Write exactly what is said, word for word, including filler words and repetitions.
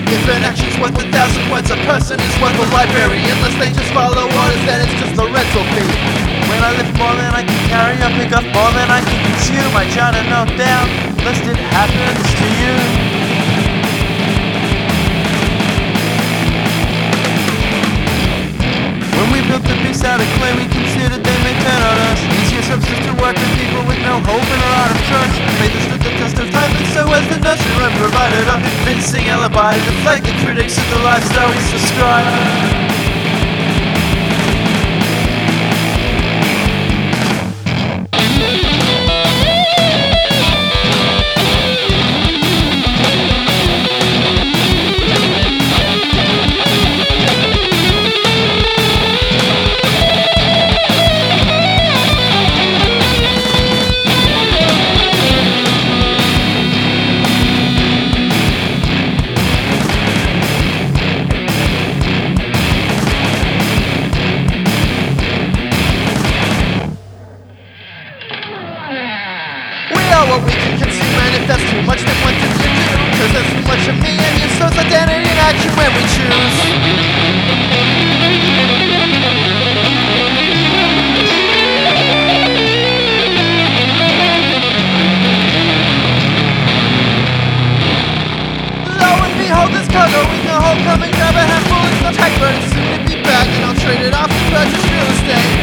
If an action's worth a thousand words, a person is worth a library. Unless they just follow orders, then it's just a rental fee. When I lift more than I can carry, I pick up more than I can consume. I jot a note down, lest it happens to you. When we built the beast out of clay, we considered they may turn on us. Easier substitute work with people with no hope and a lot of trust. Faith has stood the test of time, and so has the nursery rhyme provided a convincing alibi. The flag that predicts the lifestyle we subscribe. What we can consume, and if that's too much, then what do you do? Cause there's too much of me and you, so it's identity and action when we choose. Lo and behold, this cargo we can hold, come and grab a handful, it's no tech, but it's soon to be back, and I'll trade it off and purchase real estate.